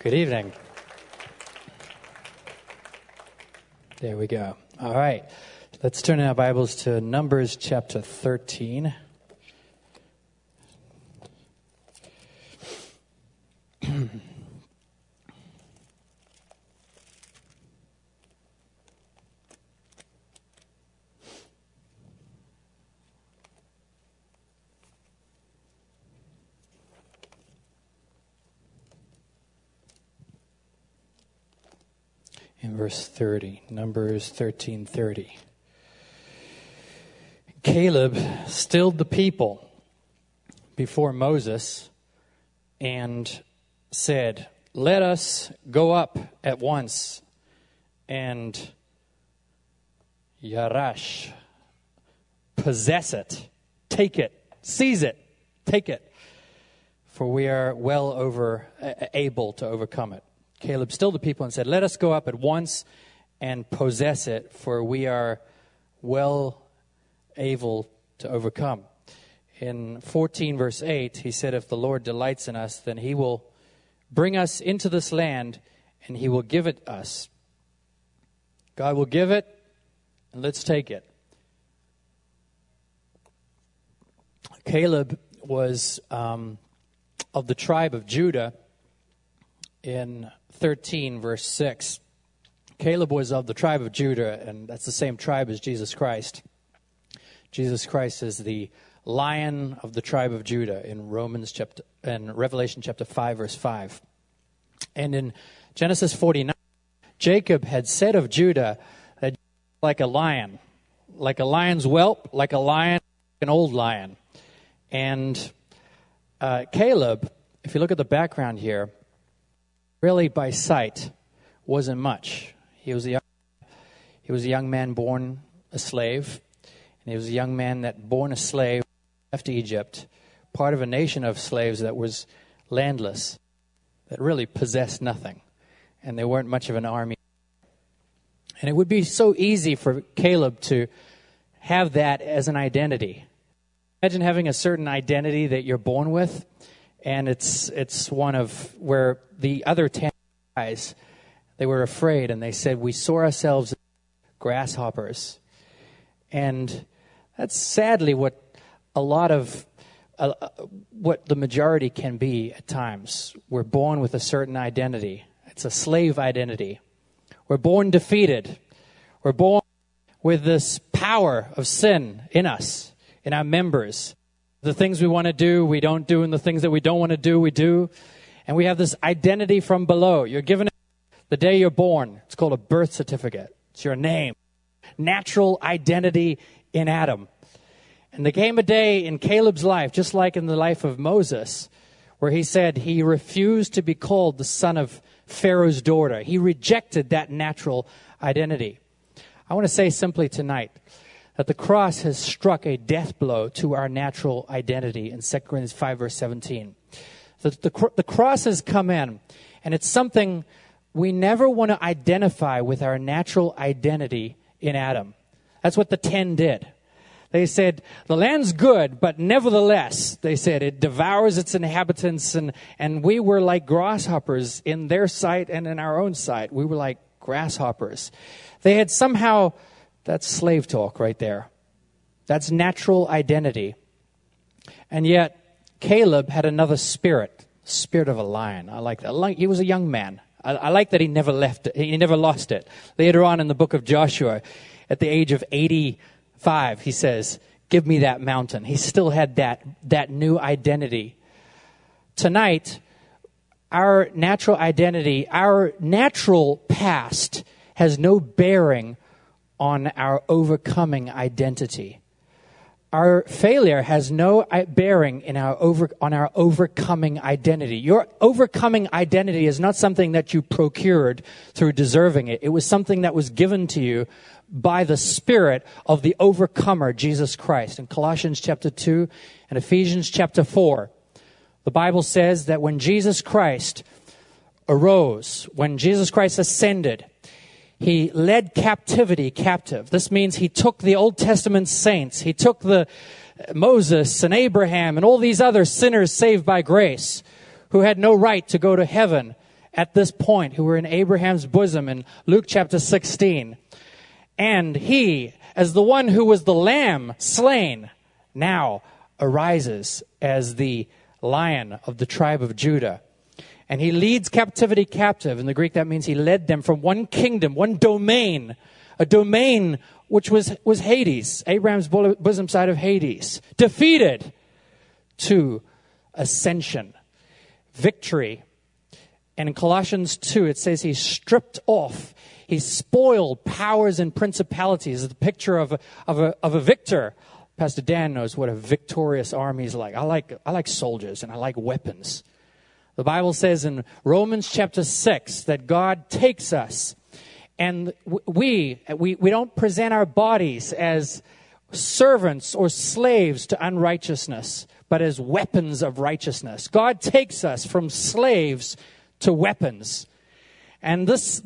Good evening. There we go. All right. Let's turn in our Bibles to Numbers chapter 13. In verse 30, Numbers 13:30. Caleb stilled the people before Moses and said, "Let us go up at once and yarash, possess it, take it, seize it, take it, for we are well able to overcome it." Caleb stilled the people and said, "Let us go up at once and possess it, for we are well able to overcome." In 14 verse 8, he said, "If the Lord delights in us, then he will bring us into this land and he will give it us." God will give it, and let's take it. Caleb was of the tribe of Judah. In 13, verse 6, Caleb was of the tribe of Judah, and that's the same tribe as Jesus Christ. Jesus Christ is the Lion of the tribe of Judah in Revelation chapter 5, verse 5. And in Genesis 49, Jacob had said of Judah that like a lion's whelp, like a lion, an old lion. And Caleb, if you look at the background here, really, by sight, wasn't much. He was a young man born a slave, and he was a young man that born a slave left Egypt, part of a nation of slaves that was landless, that really possessed nothing, and they weren't much of an army. And it would be so easy for Caleb to have that as an identity. Imagine having a certain identity that you're born with, and it's one of where the other 10 guys, they were afraid, and they said, "We saw ourselves as grasshoppers." And that's sadly what a lot of what the majority can be at times. We're born with a certain identity. It's a slave identity. We're born defeated. We're born with this power of sin in us, in our members. The things we want to do, we don't do, and the things that we don't want to do, we do. And we have this identity from below. You're given it the day you're born. It's called a birth certificate. It's your name. Natural identity in Adam. And there came a day in Caleb's life, just like in the life of Moses, where he said he refused to be called the son of Pharaoh's daughter. He rejected that natural identity. I want to say simply tonight that the cross has struck a death blow to our natural identity in 2 Corinthians 5, verse 17. The cross has come in, and it's something we never want to identify with our natural identity in Adam. That's what the 10 did. They said, the land's good, but nevertheless, they said, it devours its inhabitants, and we were like grasshoppers in their sight and in our own sight. We were like grasshoppers. They had somehow... That's slave talk right there. That's natural identity. And yet, Caleb had another spirit of a lion. I like that. He was a young man. I like that he never left it. He never lost it. Later on in the book of Joshua, at the age of 85, he says, "Give me that mountain." He still had that new identity. Tonight, our natural identity, our natural past has no bearing on our overcoming identity. Our failure has no bearing on our overcoming identity. Your overcoming identity is not something that you procured through deserving it. It was something that was given to you by the Spirit of the overcomer, Jesus Christ. In Colossians chapter 2 and Ephesians chapter 4, the Bible says that when Jesus Christ arose, when Jesus Christ ascended, he led captivity captive. This means he took the Old Testament saints. He took the Moses and Abraham and all these other sinners saved by grace who had no right to go to heaven at this point who were in Abraham's bosom in Luke chapter 16. And he, as the one who was the lamb slain, now arises as the Lion of the tribe of Judah. And he leads captivity captive. In the Greek, that means he led them from one kingdom, one domain, a domain which was Hades, Abraham's bosom side of Hades, defeated, to ascension, victory. And in Colossians 2, it says he stripped off, he spoiled powers and principalities. It's the picture of a victor. Pastor Dan knows what a victorious army is like. I like soldiers and I like weapons. The Bible says in Romans chapter 6 that God takes us, and we don't present our bodies as servants or slaves to unrighteousness, but as weapons of righteousness. God takes us from slaves to weapons. And this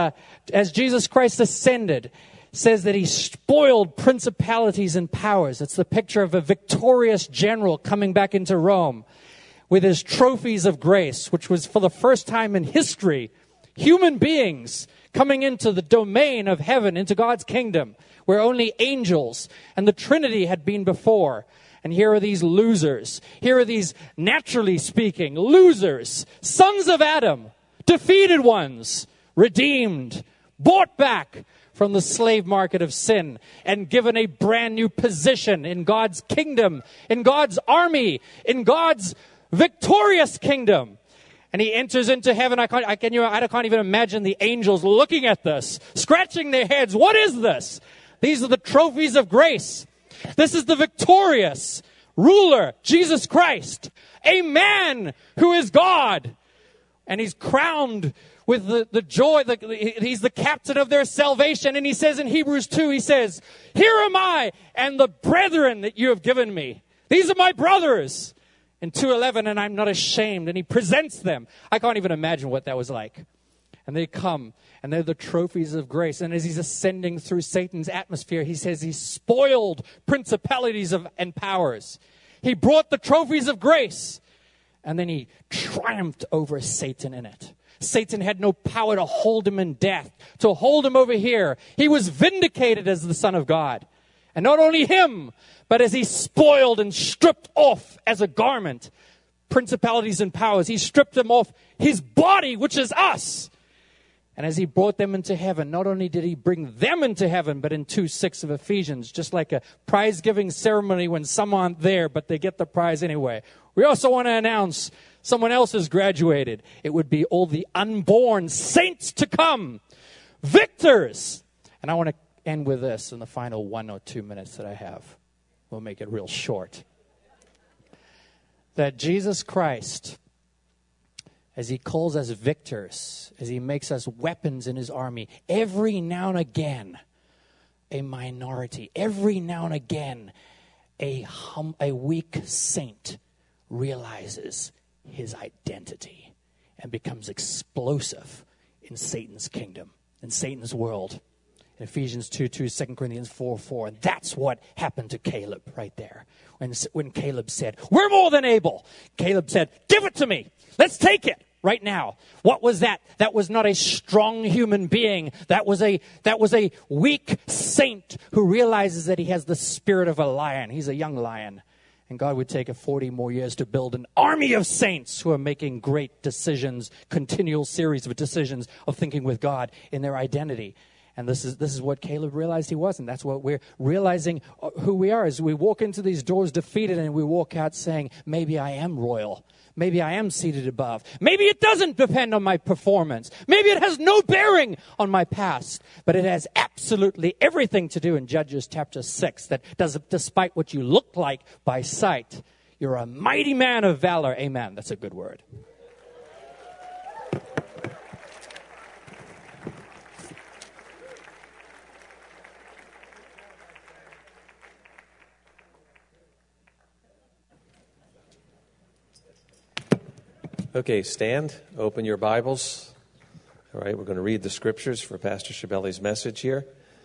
as Jesus Christ ascended, says that he spoiled principalities and powers. It's the picture of a victorious general coming back into Rome with his trophies of grace, which was for the first time in history, human beings coming into the domain of heaven, into God's kingdom, where only angels and the Trinity had been before. And here are these losers. Here are these, naturally speaking, losers, sons of Adam, defeated ones, redeemed, bought back from the slave market of sin and given a brand new position in God's kingdom, in God's army, in God's victorious kingdom. And he enters into heaven. I can't even imagine the angels looking at this, scratching their heads. What is this? These are the trophies of grace. This is the victorious ruler, Jesus Christ, a man who is God. And he's crowned with the joy. He's the captain of their salvation. And he says in Hebrews 2, he says, "Here am I and the brethren that you have given me. These are my brothers." In 2:11, "and I'm not ashamed." And he presents them. I can't even imagine what that was like. And they come, and they're the trophies of grace. And as he's ascending through Satan's atmosphere, he says he spoiled principalities and powers. He brought the trophies of grace, and then he triumphed over Satan in it. Satan had no power to hold him in death, to hold him over here. He was vindicated as the Son of God. And not only him, but as he spoiled and stripped off as a garment principalities and powers, he stripped them off his body, which is us. And as he brought them into heaven, not only did he bring them into heaven, but in 2:6 of Ephesians, just like a prize-giving ceremony when some aren't there, but they get the prize anyway. We also want to announce someone else has graduated. It would be all the unborn saints to come, victors. And I want to end with this in the final 1 or 2 minutes that I have. We'll make it real short. That Jesus Christ, as he calls us victors, as he makes us weapons in his army, every now and again, a minority, every now and again, a weak saint realizes his identity and becomes explosive in Satan's kingdom, in Satan's world. In Ephesians 2:2, 2 Corinthians 4:4. And that's what happened to Caleb right there. When Caleb said, "We're more than able," Caleb said, "Give it to me. Let's take it right now." What was that? That was not a strong human being. That was a weak saint who realizes that he has the spirit of a lion. He's a young lion. And God would take 40 more years to build an army of saints who are making great decisions, continual series of decisions of thinking with God in their identity. And this is what Caleb realized he was. And that's what we're realizing who we are as we walk into these doors defeated and we walk out saying, maybe I am royal. Maybe I am seated above. Maybe it doesn't depend on my performance. Maybe it has no bearing on my past. But it has absolutely everything to do in Judges chapter 6 that does, despite what you look like by sight, you're a mighty man of valor. Amen. That's a good word. Okay, stand, open your Bibles. All right, we're going to read the scriptures for Pastor Shabelli's message here.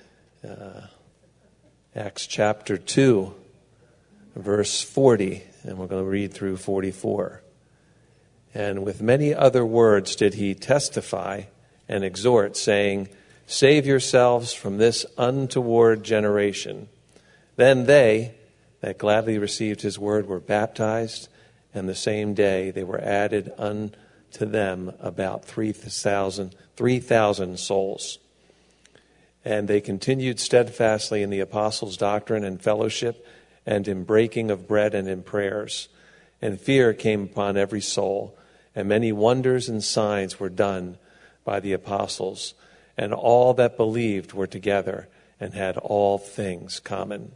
Acts chapter 2, verse 40, and we're going to read through 44. And with many other words did he testify and exhort, saying, Save yourselves from this untoward generation. Then they that gladly received his word were baptized, and the same day they were added unto them about 3,000 souls. And they continued steadfastly in the apostles' doctrine and fellowship, and in breaking of bread and in prayers. And fear came upon every soul, and many wonders and signs were done by the apostles. And all that believed were together and had all things common.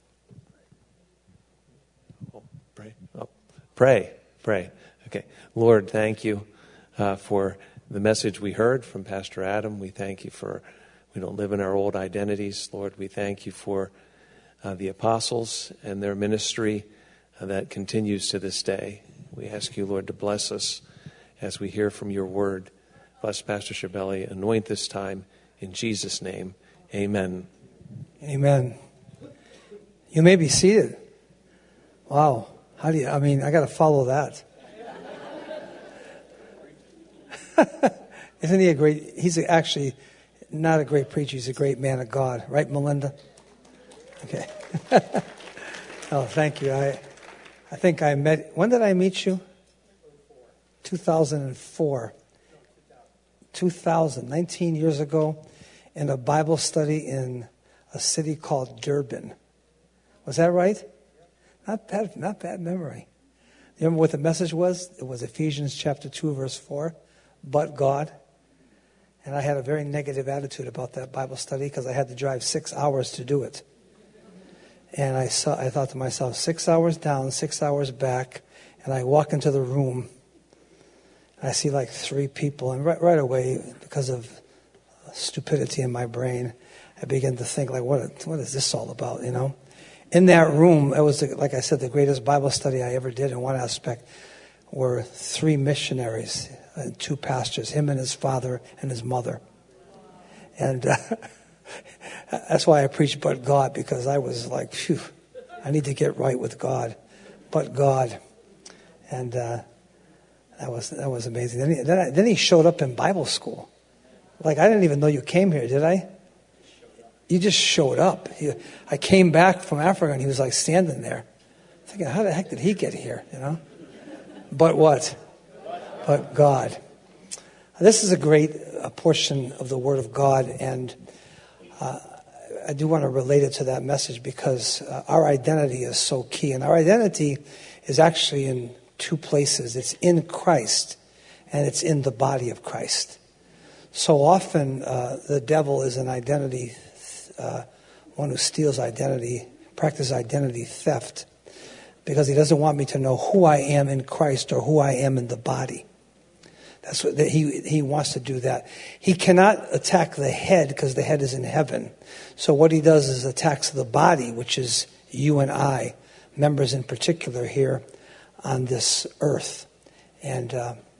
Pray. Okay. Lord, thank you for the message we heard from Pastor Adam. We thank you for we don't live in our old identities. Lord, we thank you for the apostles and their ministry that continues to this day. We ask you, Lord, to bless us as we hear from your word. Bless Pastor Schibelli. Anoint this time in Jesus' name. Amen. Amen. You may be seated. Wow. I got to follow that. Isn't he a great, he's actually not a great preacher, he's a great man of God. Right, Melinda? Okay. Oh, thank you. I think I met, when did I meet you? 2004. 2000, 19 years ago, in a Bible study in a city called Durban. Was that right? Not bad memory. You remember what the message was? It was Ephesians chapter 2, verse 4. But God. And I had a very negative attitude about that Bible study because I had to drive 6 hours to do it. And I thought to myself, 6 hours down, 6 hours back. And I walk into the room. And I see like 3 people. And right away, because of stupidity in my brain, I begin to think, like, what is this all about, you know? In that room, it was, like I said, the greatest Bible study I ever did in one aspect were 3 missionaries and 2 pastors, him and his father and his mother. And that's why I preached but God, because I was like, phew, I need to get right with God. But God. And that was amazing. Then he showed up in Bible school. Like, I didn't even know you came here, did I? You just showed up. I came back from Africa and he was like standing there. Thinking, how the heck did he get here, you know? But what? But God. This is a great portion of the Word of God, and I do want to relate it to that message because our identity is so key. And our identity is actually in 2 places. It's in Christ, and it's in the body of Christ. So often the devil is an identity one who steals identity, practices identity theft, because he doesn't want me to know who I am in Christ or who I am in the body. That's what he wants to do that. He cannot attack the head because the head is in heaven. So what he does is attacks the body, which is you and I, members in particular here on this earth. And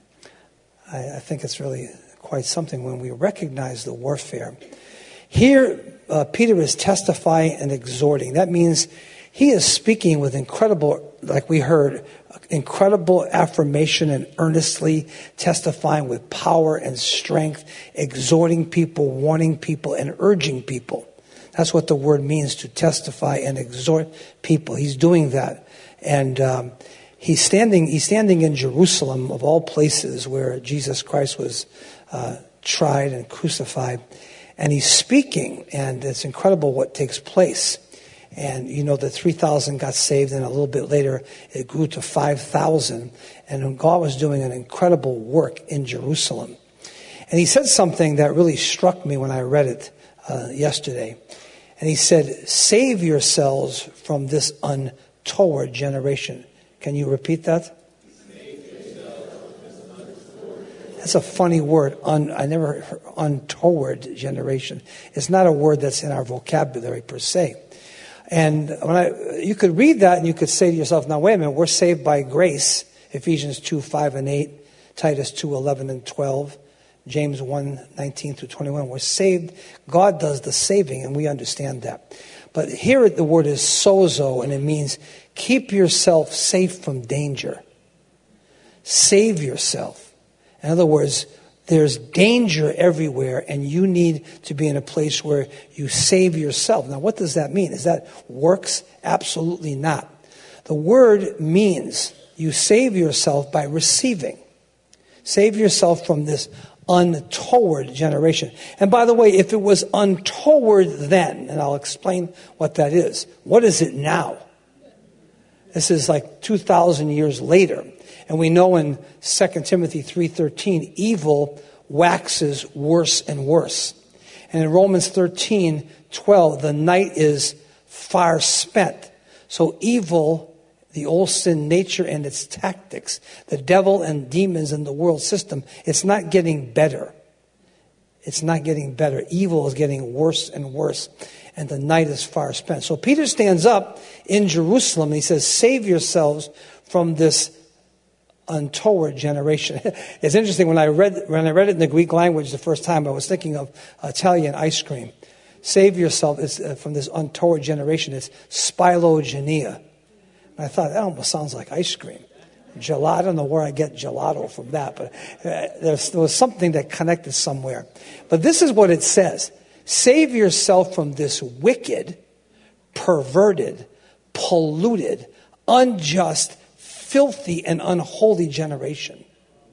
I think it's really quite something when we recognize the warfare. Here, Peter is testifying and exhorting. That means he is speaking with incredible, like we heard, incredible affirmation and earnestly testifying with power and strength, exhorting people, warning people, and urging people. That's what the word means, to testify and exhort people. He's doing that. And he's standing in Jerusalem, of all places where Jesus Christ was tried and crucified. And he's speaking, and it's incredible what takes place. And you know, the 3,000 got saved, and a little bit later it grew to 5,000. And God was doing an incredible work in Jerusalem. And he said something that really struck me when I read it yesterday. And he said, "Save yourselves from this untoward generation." Can you repeat that? That's a funny word. I never heard untoward generation. It's not a word that's in our vocabulary per se. And you could read that and you could say to yourself, now wait a minute, we're saved by grace. Ephesians 2, 5 and 8, Titus 2, 11 and 12, James 1, 19 through 21. We're saved. God does the saving, and we understand that. But here the word is sozo, and it means keep yourself safe from danger. save yourself. In other words, there's danger everywhere, and you need to be in a place where you save yourself. Now, what does that mean? Is that works? Absolutely not. The word means you save yourself by receiving. Save yourself from this untoward generation. And by the way, if it was untoward then, and I'll explain what that is, what is it now? This is like 2,000 years later. And we know in 2 Timothy 3:13, evil waxes worse and worse. And in Romans 13:12, the night is far spent. So evil, the old sin nature and its tactics, the devil and demons in the world system, it's not getting better. It's not getting better. Evil is getting worse and worse, and the night is far spent. So Peter stands up in Jerusalem and he says, save yourselves from this untoward generation. It's interesting, when I read it in the Greek language the first time, I was thinking of Italian ice cream. Save yourself from this untoward generation. It's spilogenia. And I thought, that almost sounds like ice cream. Gelato, I don't know where I get gelato from that, but there was something that connected somewhere. But this is what it says. Save yourself from this wicked, perverted, polluted, unjust, filthy, and unholy generation.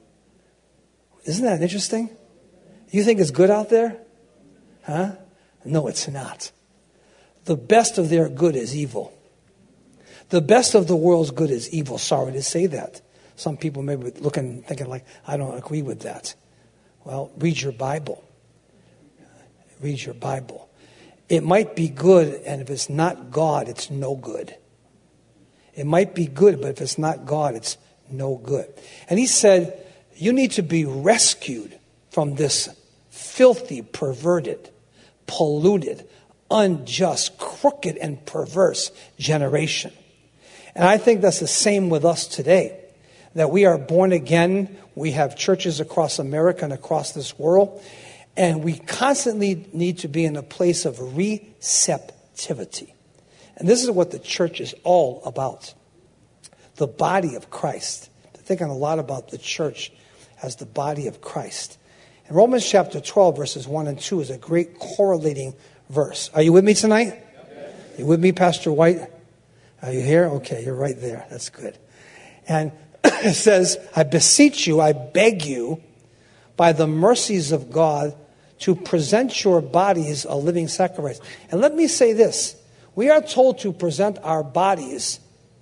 Isn't that interesting? You think it's good out there? Huh? No, it's not. The best of their good is evil. The best of the world's good is evil. Sorry to say that. Some people may be looking, thinking like, I don't agree with that. Well, read your Bible. Read your Bible. It might be good, and if it's not God, it's no good. It might be good, but if it's not God, it's no good. And he said, you need to be rescued from this filthy, perverted, polluted, unjust, crooked, and perverse generation. And I think that's the same with us today. That we are born again. We have churches across America and across this world. And we constantly need to be in a place of receptivity. And this is what the church is all about. The body of Christ. They're thinking a lot about the church as the body of Christ. And Romans chapter 12, verses 1 and 2 is a great correlating verse. Are you with me tonight? Okay. You with me, Pastor White? Are you here? Okay, you're right there. That's good. And it says, I beseech you, I beg you, by the mercies of God, to present your bodies a living sacrifice. And let me say this. We are told to present our bodies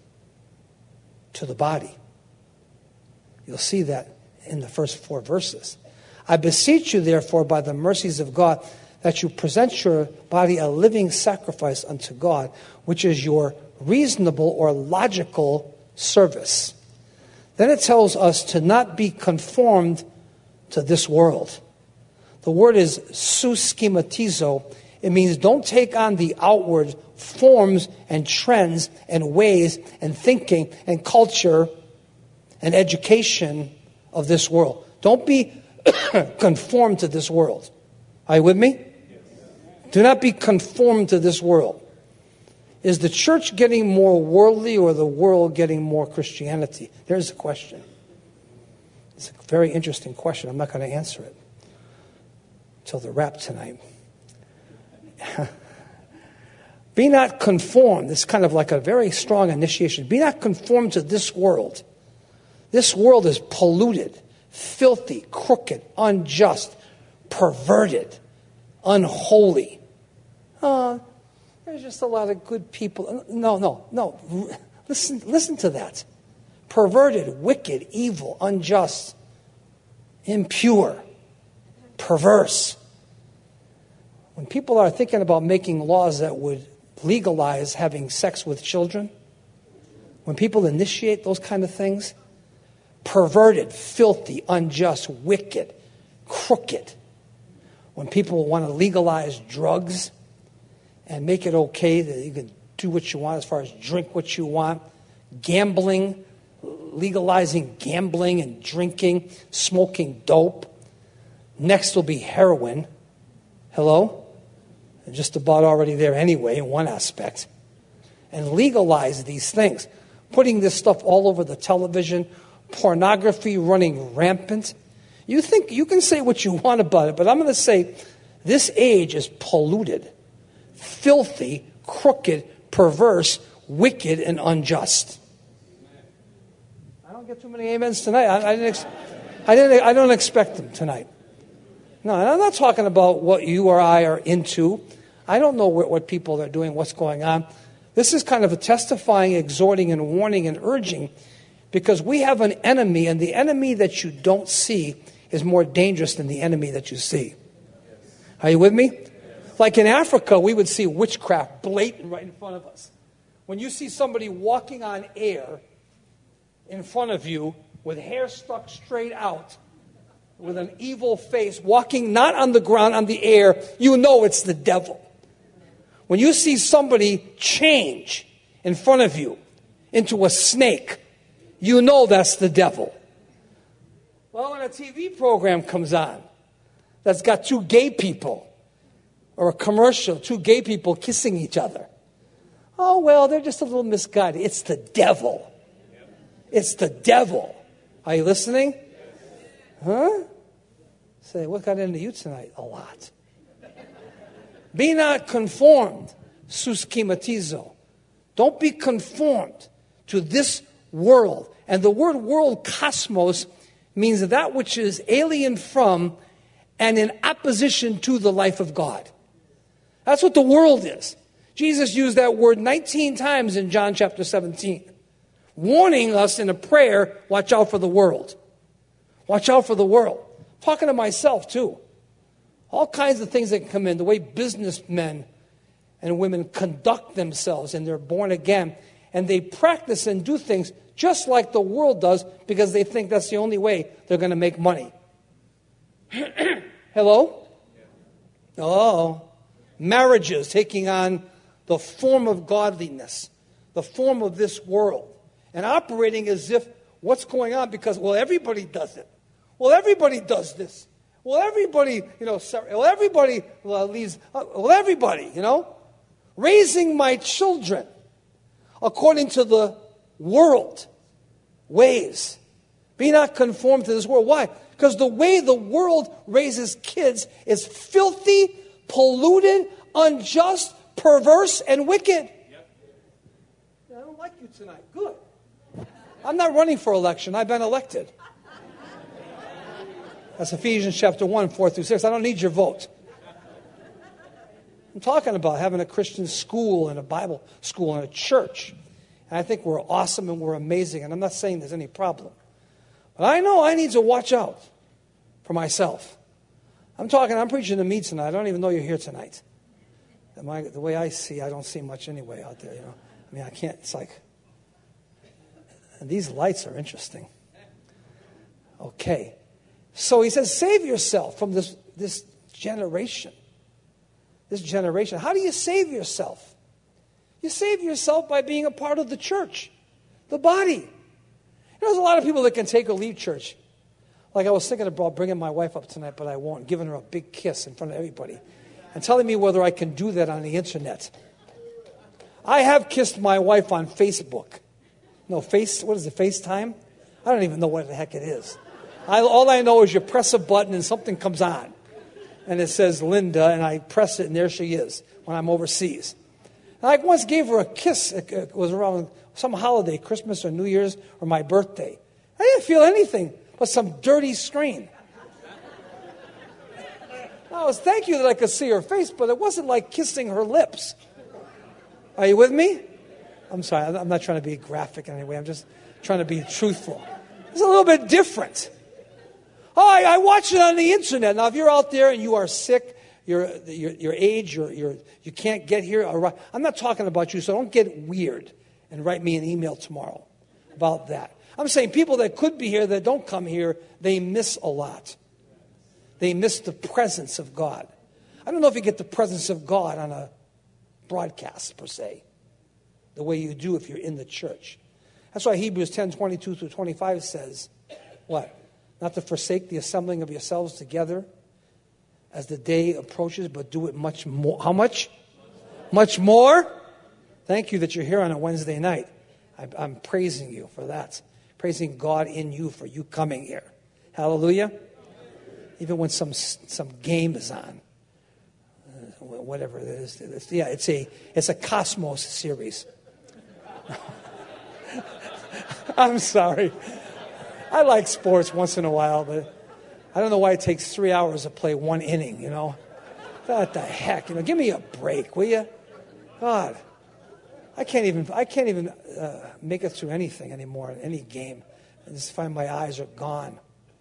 to the body. You'll see that in the first 4 verses. I beseech you, therefore, by the mercies of God, that you present your body a living sacrifice unto God, which is your reasonable or logical service. Then it tells us to not be conformed to this world. The word is suschematizo. It means don't take on the outward forms and trends and ways and thinking and culture and education of this world. Don't be conformed to this world. Are you with me? Do not be conformed to this world. Is the church getting more worldly or the world getting more Christianity? There's a question. It's a very interesting question. I'm not going to answer it till the wrap tonight. Be not conformed. It's kind of like a very strong initiation. Be not conformed to this world. This world is polluted, filthy, crooked, unjust, perverted, unholy. There's just a lot of good people. No. Listen to that. Perverted, wicked, evil, unjust, impure, perverse. When people are thinking about making laws that would legalize having sex with children, when people initiate those kind of things, perverted, filthy, unjust, wicked, crooked. When people want to legalize drugs and make it okay that you can do what you want as far as drink what you want, gambling, legalizing gambling and drinking, smoking dope. Next will be heroin. Hello? Just about already there anyway in one aspect. And legalize these things. Putting this stuff all over the television, pornography running rampant. You think you can say what you want about it, but I'm going to say this age is polluted, filthy, crooked, perverse, wicked, and unjust. I don't get too many amens tonight. I don't expect them tonight. No, I'm not talking about what you or I are into. I don't know what people are doing, what's going on. This is kind of a testifying, exhorting, and warning and urging, because we have an enemy, and the enemy that you don't see is more dangerous than the enemy that you see. Are you with me? Like in Africa, we would see witchcraft blatant right in front of us. When you see somebody walking on air in front of you with hair stuck straight out, with an evil face, walking not on the ground, on the air, you know it's the devil. When you see somebody change in front of you into a snake, you know that's the devil. Well, when a TV program comes on that's got two gay people, or a commercial, two gay people kissing each other, oh, well, they're just a little misguided. It's the devil. It's the devil. Are you listening? Huh? Say, what got into you tonight? A lot. Be not conformed, sus schematizo. Don't be conformed to this world. And the word world, cosmos, means that which is alien from and in opposition to the life of God. That's what the world is. Jesus used that word 19 times in John chapter 17, warning us in a prayer, watch out for the world. Watch out for the world. Talking to myself too. All kinds of things that can come in, the way businessmen and women conduct themselves, and they're born again, and they practice and do things just like the world does because they think that's the only way they're going to make money. Hello? Oh, marriages taking on the form of godliness, the form of this world, and operating as if what's going on because, well, everybody does it. Well, everybody does this. Well, everybody, everybody leaves. Well, everybody, raising my children according to the world ways. Be not conformed to this world. Why? Because the way the world raises kids is filthy, polluted, unjust, perverse, and wicked. Yep. I don't like you tonight. Good. I'm not running for election. I've been elected. That's Ephesians chapter 1, 4 through 6. I don't need your vote. I'm talking about having a Christian school and a Bible school and a church. And I think we're awesome and we're amazing. And I'm not saying there's any problem. But I know I need to watch out for myself. I'm preaching to me tonight. I don't even know you're here tonight. The way I see, I don't see much anyway out there, I can't, it's like, and these lights are interesting. Okay. So he says, save yourself from this generation. This generation. How do you save yourself? You save yourself by being a part of the church, the body. There's a lot of people that can take or leave church. Like I was thinking about bringing my wife up tonight, but I won't. Giving her a big kiss in front of everybody. And telling me whether I can do that on the internet. I have kissed my wife on Facebook. What is it, FaceTime? I don't even know what the heck it is. All I know is you press a button and something comes on. And it says Linda, and I press it, and there she is when I'm overseas. And I once gave her a kiss. It was around some holiday, Christmas or New Year's or my birthday. I didn't feel anything but some dirty screen. I was thank you that I could see her face, but it wasn't like kissing her lips. Are you with me? I'm sorry, I'm not trying to be graphic in any way. I'm just trying to be truthful. It's a little bit different. Oh, I watch it on the internet. Now, if you're out there and you are sick, your age, you can't get here. I'm not talking about you, so don't get weird and write me an email tomorrow about that. I'm saying people that could be here that don't come here, they miss a lot. They miss the presence of God. I don't know if you get the presence of God on a broadcast, per se, the way you do if you're in the church. That's why Hebrews 10, 22 through 25 says, what? Not to forsake the assembling of yourselves together as the day approaches, but do it much more. How much? Much more? Thank you that you're here on a Wednesday night. I'm praising you for that. praising God in you for you coming here. Hallelujah. Even when some game is on, whatever it is. It's a Cosmos series. I'm sorry. I like sports once in a while, but I don't know why it takes 3 hours to play one inning, What the heck? Give me a break, will you? God, I can't even make it through anything anymore, any game. I just find my eyes are gone.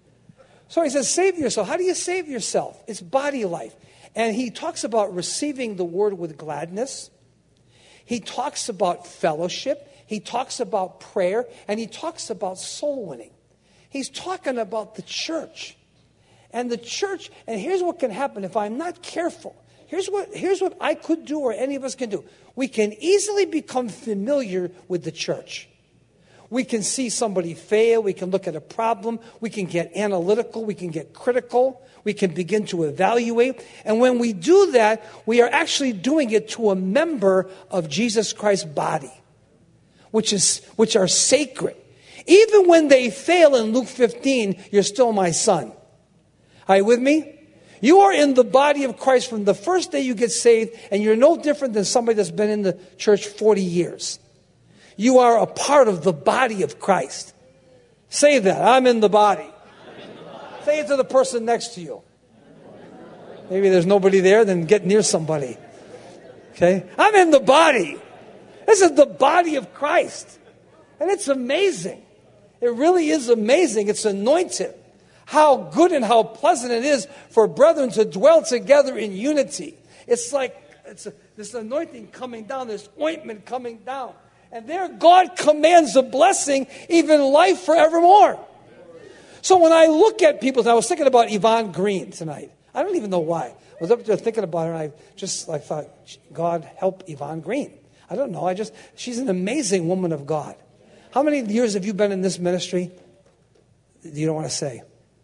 So he says, save yourself. How do you save yourself? It's body life. And he talks about receiving the word with gladness. He talks about fellowship. He talks about prayer. And he talks about soul winning. He's talking about the church. And the church, and here's what can happen if I'm not careful. Here's what I could do or any of us can do. We can easily become familiar with the church. We can see somebody fail. We can look at a problem. We can get analytical. We can get critical. We can begin to evaluate. And when we do that, we are actually doing it to a member of Jesus Christ's body, which are sacred. Even when they fail in Luke 15, you're still my son. Are you with me? You are in the body of Christ from the first day you get saved, and you're no different than somebody that's been in the church 40 years. You are a part of the body of Christ. Say that. I'm in the body. Say it to the person next to you. Maybe there's nobody there, then get near somebody. Okay? I'm in the body. This is the body of Christ. And it's amazing. It really is amazing. It's anointed. How good and how pleasant it is for brethren to dwell together in unity. It's like this anointing coming down, this ointment coming down. And there God commands a blessing, even life forevermore. So when I look at people, I was thinking about Yvonne Green tonight. I don't even know why. I was up there thinking about her, and I just thought, God help Yvonne Green. I don't know. She's an amazing woman of God. How many years have you been in this ministry? You don't want to say.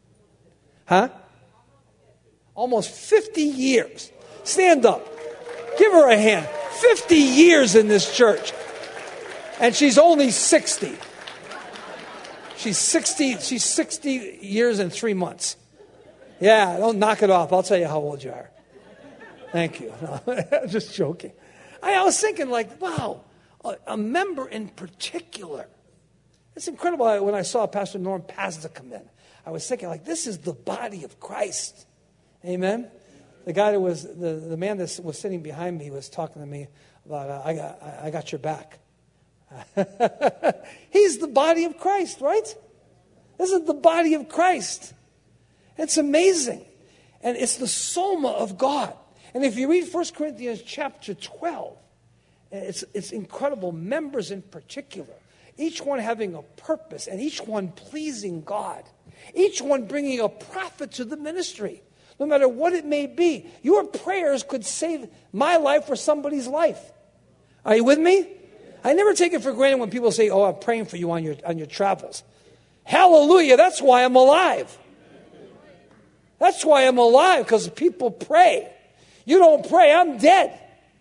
Huh? Almost 50 years. Stand up. Give her a hand. 50 years in this church. And she's only 60. She's 60 years and 3 months. Yeah, don't knock it off. I'll tell you how old you are. Thank you. No, I'm just joking. I was thinking wow, a member in particular. It's incredible when I saw Pastor Norm Pazda come in. I was thinking this is the body of Christ. Amen. The guy that was, the man that was sitting behind me was talking to me about, I got your back. He's the body of Christ, right? This is the body of Christ. It's amazing. And it's the soma of God. And if you read 1 Corinthians chapter 12, it's incredible. Members in particular. Each one having a purpose and each one pleasing God. Each one bringing a profit to the ministry. No matter what it may be. Your prayers could save my life or somebody's life. Are you with me? I never take it for granted when people say, I'm praying for you on your travels. Hallelujah, that's why I'm alive. That's why I'm alive, because people pray. You don't pray, I'm dead.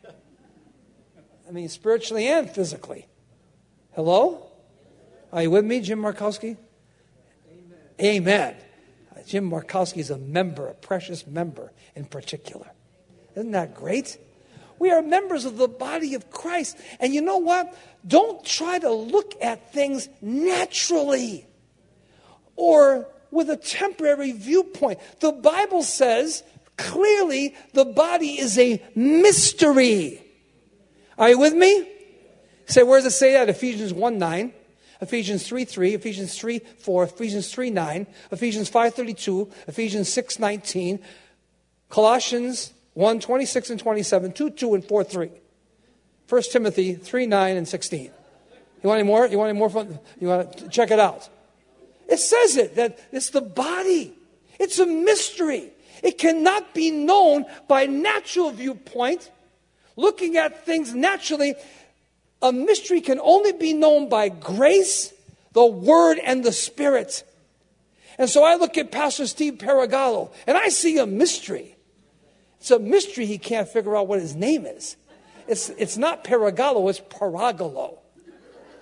I mean, spiritually and physically. Hello? Are you with me, Jim Markowski? Amen. Jim Markowski is a member, a precious member in particular. Isn't that great? We are members of the body of Christ. And you know what? Don't try to look at things naturally or with a temporary viewpoint. The Bible says clearly the body is a mystery. Are you with me? Say, where does it say that? Ephesians 1:9, Ephesians 3:3, Ephesians 3:4, Ephesians 3:9, Ephesians 5:32, Ephesians 6:19, Colossians 1:26 and 27, 2:2 and 4:3, 1 Timothy 3:9 and 16. You want any more? You want any more fun? You want to check it out? It says that it's the body. It's a mystery. It cannot be known by natural viewpoint. Looking at things naturally, a mystery can only be known by grace, the Word, and the Spirit. And so I look at Pastor Steve Paragallo, and I see a mystery. It's a mystery he can't figure out what his name is. It's not Paragallo, it's Paragalo.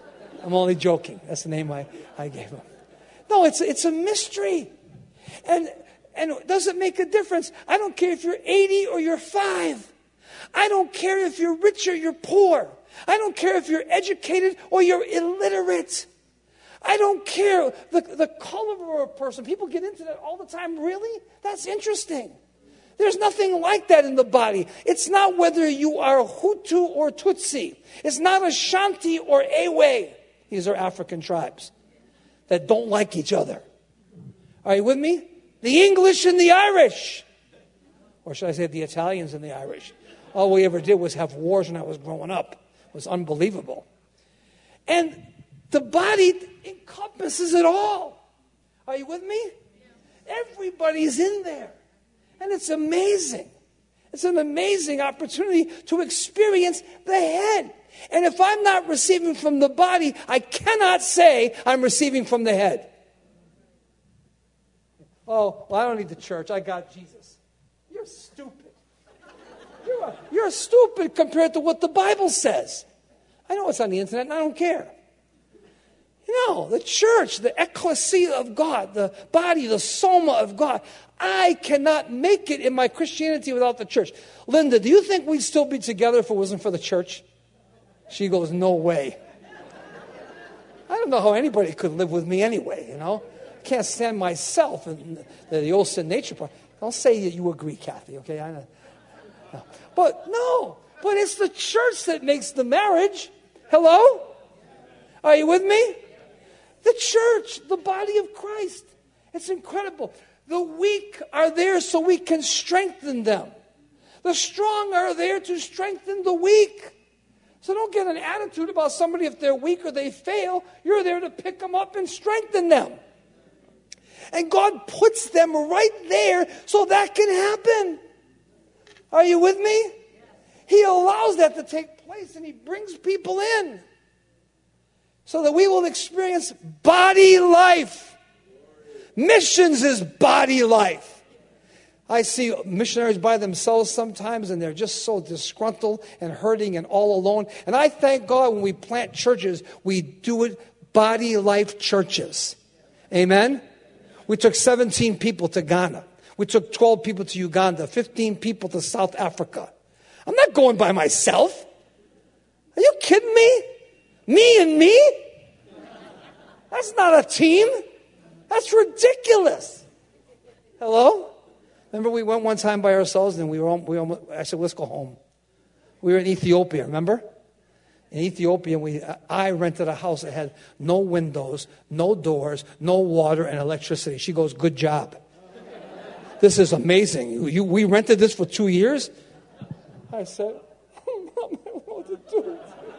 I'm only joking. That's the name I gave him. No, it's a mystery. And does it make a difference? I don't care if you're 80 or you're 5. I don't care if you're rich or you're poor. I don't care if you're educated or you're illiterate. I don't care the color of a person. People get into that all the time. Really? That's interesting. There's nothing like that in the body. It's not whether you are Hutu or Tutsi. It's not Ashanti or Ewe. These are African tribes that don't like each other. Are you with me? The English and the Irish. Or should I say the Italians and the Irish. All we ever did was have wars when I was growing up. It was unbelievable. And the body encompasses it all. Are you with me? Everybody's in there. And it's amazing. It's an amazing opportunity to experience the head. And if I'm not receiving from the body, I cannot say I'm receiving from the head. Oh, well, I don't need the church. I got Jesus. You're stupid. You're stupid compared to what the Bible says. I know it's on the internet and I don't care. No, the church, the ecclesia of God, the body, the soma of God. I cannot make it in my Christianity without the church. Linda, do you think we'd still be together if it wasn't for the church? She goes, no way. I don't know how anybody could live with me anyway, you know. I can't stand myself and the old sin nature part. Don't say that you agree, Kathy, okay? I know. No. But it's the church that makes the marriage. Hello? Are you with me? The church, the body of Christ. It's incredible. The weak are there so we can strengthen them. The strong are there to strengthen the weak. So don't get an attitude about somebody if they're weak or they fail. You're there to pick them up and strengthen them. And God puts them right there so that can happen. Are you with me? He allows that to take place and He brings people in so that we will experience body life. Missions is body life. I see missionaries by themselves sometimes and they're just so disgruntled and hurting and all alone. And I thank God when we plant churches, we do it body life churches. Amen? We took 17 people to Ghana. We took 12 people to Uganda, 15 people to South Africa. I'm not going by myself. Are you kidding me? Me and me? That's not a team. That's ridiculous. Hello? Remember we went one time by ourselves and I said, let's go home. We were in Ethiopia, remember? In Ethiopia, I rented a house that had no windows, no doors, no water, and electricity. She goes, good job. This is amazing. We rented this for 2 years? I said, I don't know what to do.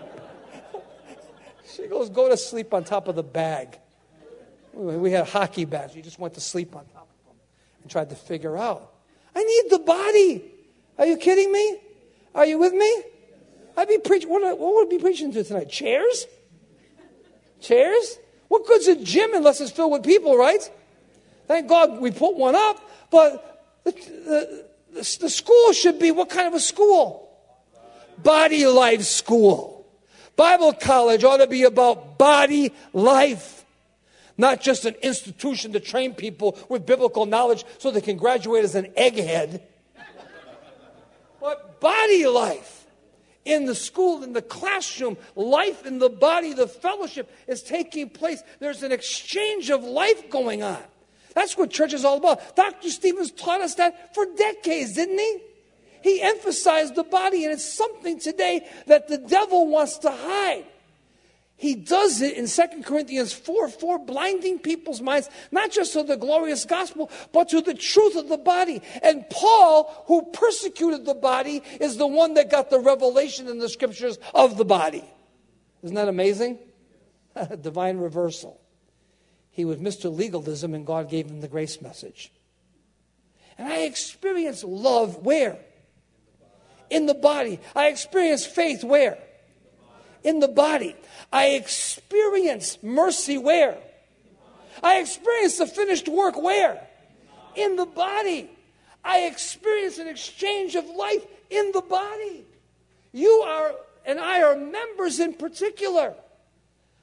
She goes, go to sleep on top of the bag. We had hockey bags. You just went to sleep on top of them and tried to figure out. I need the body. Are you kidding me? Are you with me? I'd be preaching. What would I be preaching to tonight? Chairs? Chairs? What good's a gym unless it's filled with people, right? Thank God we put one up. But the school should be what kind of a school? Body life school. Bible college ought to be about body life. Not just an institution to train people with biblical knowledge so they can graduate as an egghead. But body life. In the school, in the classroom, life in the body, the fellowship is taking place. There's an exchange of life going on. That's what church is all about. Dr. Stevens taught us that for decades, didn't he? He emphasized the body, and it's something today that the devil wants to hide. He does it in 2 Corinthians 4:4, blinding people's minds, not just to the glorious gospel, but to the truth of the body. And Paul, who persecuted the body, is the one that got the revelation in the scriptures of the body. Isn't that amazing? Divine reversal. He was Mr. Legalism, and God gave him the grace message. And I experienced love where? In the body. I experienced faith where? In the body. I experience mercy where? I experience the finished work where? In the body. I experience an exchange of life in the body. You are and I are members in particular.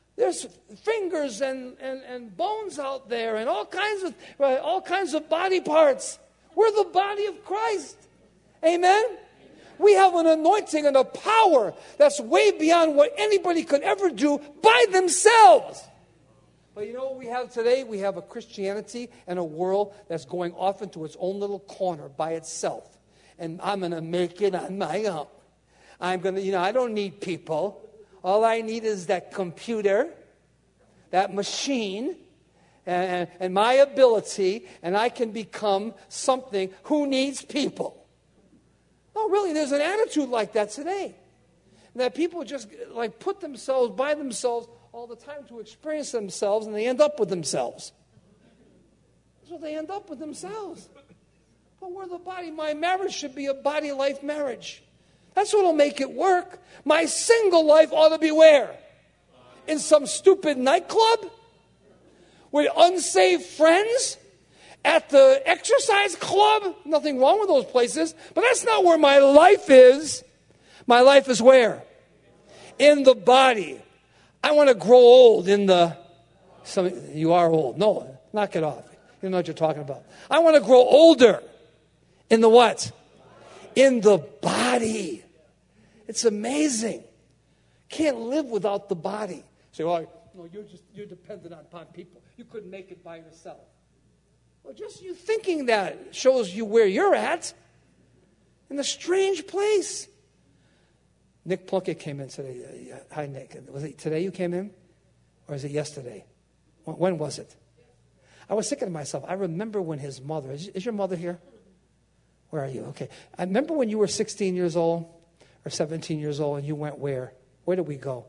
There's fingers and bones out there and all kinds of body parts. We're the body of Christ. Amen? We have an anointing and a power that's way beyond what anybody could ever do by themselves. But you know what we have today? We have a Christianity and a world that's going off into its own little corner by itself. And I'm going to make it on my own. I'm going to, I don't need people. All I need is that computer, that machine, and my ability, and I can become something. Who needs people? No, really, there's an attitude like that today. That people just put themselves by themselves all the time to experience themselves, and they end up with themselves. That's what they end up with themselves. But we're the body. My marriage should be a body life marriage. That's what will make it work. My single life ought to be where? In some stupid nightclub? With unsaved friends? At the exercise club? Nothing wrong with those places. But that's not where my life is. My life is where? In the body. I want to grow old in the... you are old. No, knock it off. You don't know what you're talking about. I want to grow older. In the what? In the body. It's amazing. Can't live without the body. Say, well, no, you're dependent upon people. You couldn't make it by yourself. Well, just you thinking that shows you where you're at. In a strange place. Nick Plunkett came in today. Hi, Nick. Was it today you came in? Or is it yesterday? When was it? I was thinking to myself, I remember when his mother... Is your mother here? Where are you? Okay. I remember when you were 16 years old or 17 years old and you went where? Where did we go?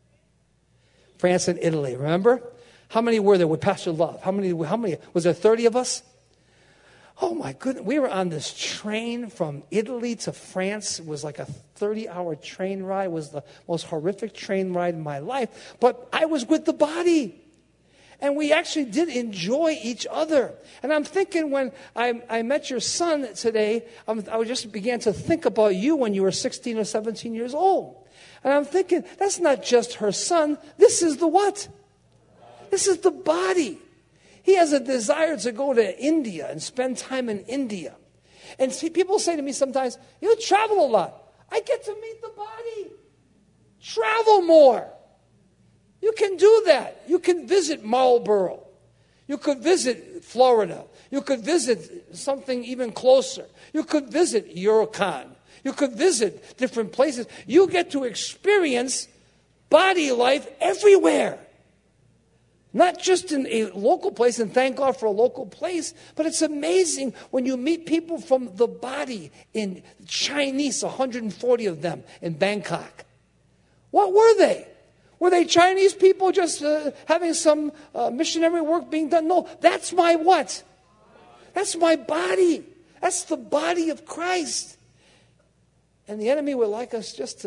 France and Italy. Remember? How many were there with Pastor Love? How many? Was there 30 of us? Oh my goodness. We were on this train from Italy to France. It was like a 30-hour train ride. It was the most horrific train ride in my life. But I was with the body. And we actually did enjoy each other. And I'm thinking when I met your son today, I just began to think about you when you were 16 or 17 years old. And I'm thinking, that's not just her son. This is the what? This is the body. He has a desire to go to India and spend time in India. And see, people say to me sometimes, you travel a lot. I get to meet the body. Travel more. You can do that. You can visit Marlboro. You could visit Florida. You could visit something even closer. You could visit Eurocon. You could visit different places. You get to experience body life everywhere. Not just in a local place, and thank God for a local place, but it's amazing when you meet people from the body in Chinese, 140 of them in Bangkok. What were they? Were they Chinese people just having some missionary work being done? No, that's my what? That's my body. That's the body of Christ. And the enemy would like us just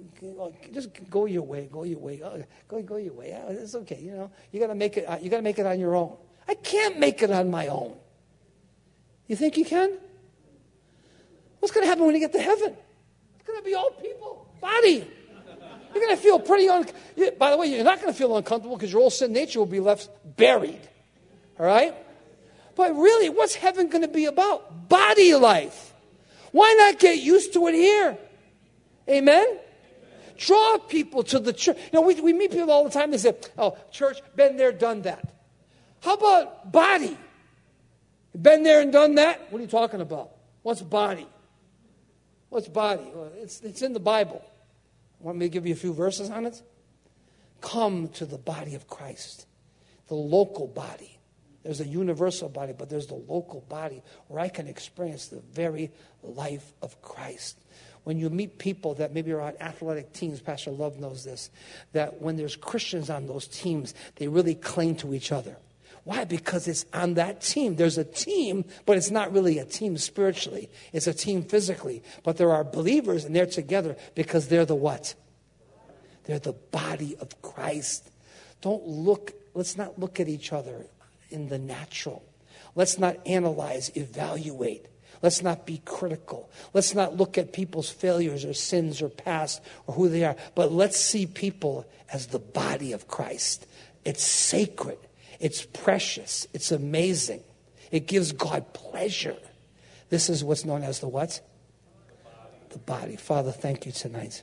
go your way, go your way, go your way. It's okay, You got to make it. You got to make it on your own. I can't make it on my own. You think you can? What's going to happen when you get to heaven? It's going to be all people, body. You're going to feel pretty by the way, you're not going to feel uncomfortable because your old sin nature will be left buried. All right? But really, what's heaven going to be about? Body life. Why not get used to it here? Amen? Draw people to the church. We meet people all the time. They say, oh, church, been there, done that. How about body? Been there and done that? What are you talking about? What's body? What's body? Well, it's in the Bible. Want me to give you a few verses on it? Come to the body of Christ, the local body. There's a universal body, but there's the local body where I can experience the very life of Christ. When you meet people that maybe are on athletic teams, Pastor Love knows this, that when there's Christians on those teams, they really cling to each other. Why? Because it's on that team. There's a team, but it's not really a team spiritually. It's a team physically. But there are believers, and they're together because they're the what? They're the body of Christ. Let's not look at each other in the natural. Let's not analyze, evaluate. Let's not be critical. Let's not look at people's failures or sins or past or who they are. But let's see people as the body of Christ. It's sacred. It's precious. It's amazing. It gives God pleasure. This is what's known as the what? The body. Father, thank you tonight.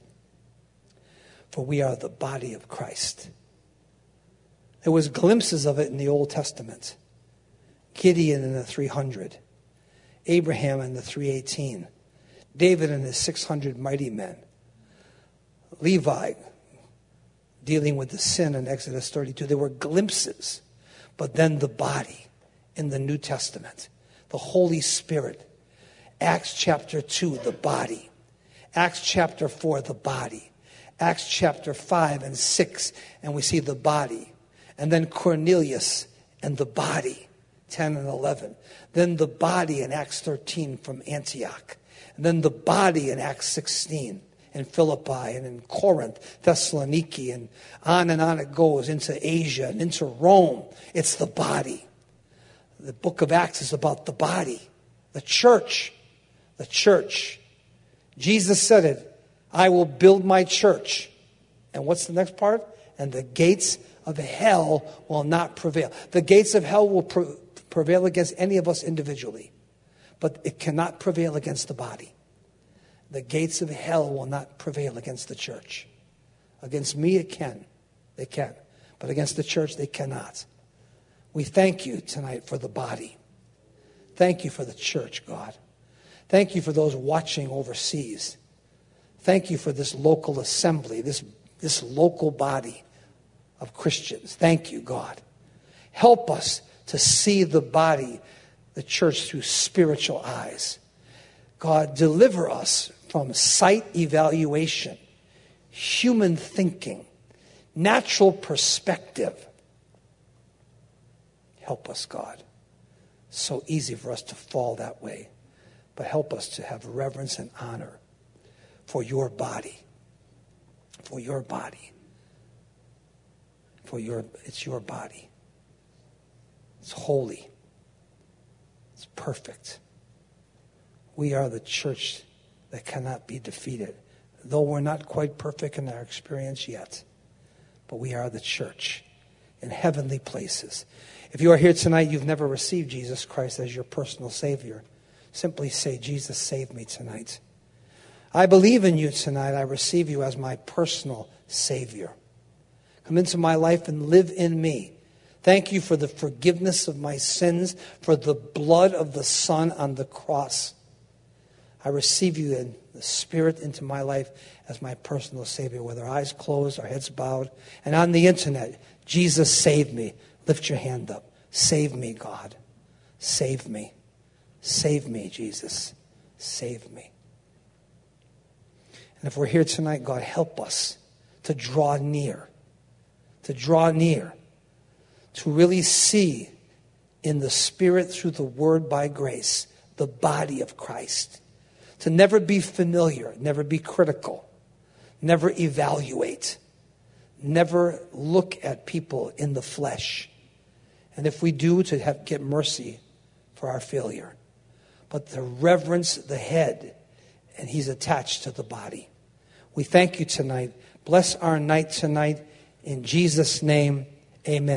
For we are the body of Christ. There was glimpses of it in the Old Testament. Gideon and the 300. Abraham and the 318. David and his 600 mighty men. Levi dealing with the sin in Exodus 32. There were glimpses. But then the body in the New Testament. The Holy Spirit. Acts chapter 2, the body. Acts chapter 4, the body. Acts chapter 5 and 6, and we see the body. And then Cornelius and the body, 10 and 11. Then the body in Acts 13 from Antioch. And then the body in Acts 16 in Philippi and in Corinth, Thessaloniki, and on it goes into Asia and into Rome. It's the body. The book of Acts is about the body, the church. The church. Jesus said it, I will build my church. And what's the next part? And the gates of hell will not prevail. The gates of hell will prevail against any of us individually. But it cannot prevail against the body. The gates of hell will not prevail against the church. Against me it can. They can. But against the church they cannot. We thank you tonight for the body. Thank you for the church, God. Thank you for those watching overseas. Thank you for this local assembly, this local body of Christians. Thank you, God. Help us to see the body, the church, through spiritual eyes. God, deliver us from sight evaluation, human thinking, natural perspective. Help us, God. So easy for us to fall that way. But help us to have reverence and honor for your body. For your body. It's your body. It's holy. It's perfect. We are the church that cannot be defeated. Though we're not quite perfect in our experience yet. But we are the church in heavenly places. If you are here tonight, you've never received Jesus Christ as your personal Savior. Simply say, Jesus, save me tonight. I believe in you tonight. I receive you as my personal Savior. Come into my life and live in me. Thank you for the forgiveness of my sins, for the blood of the Son on the cross. I receive you in the Spirit into my life as my personal Savior, with our eyes closed, our heads bowed. And on the internet, Jesus, save me. Lift your hand up. Save me, God. Save me. Save me, Jesus. Save me. And if we're here tonight, God, help us to draw near. To draw near. To really see in the Spirit through the Word by grace, the body of Christ. To never be familiar, never be critical, never evaluate, never look at people in the flesh. And if we do, to get mercy for our failure. But to reverence the head, and he's attached to the body. We thank you tonight. Bless our night tonight. In Jesus' name, amen.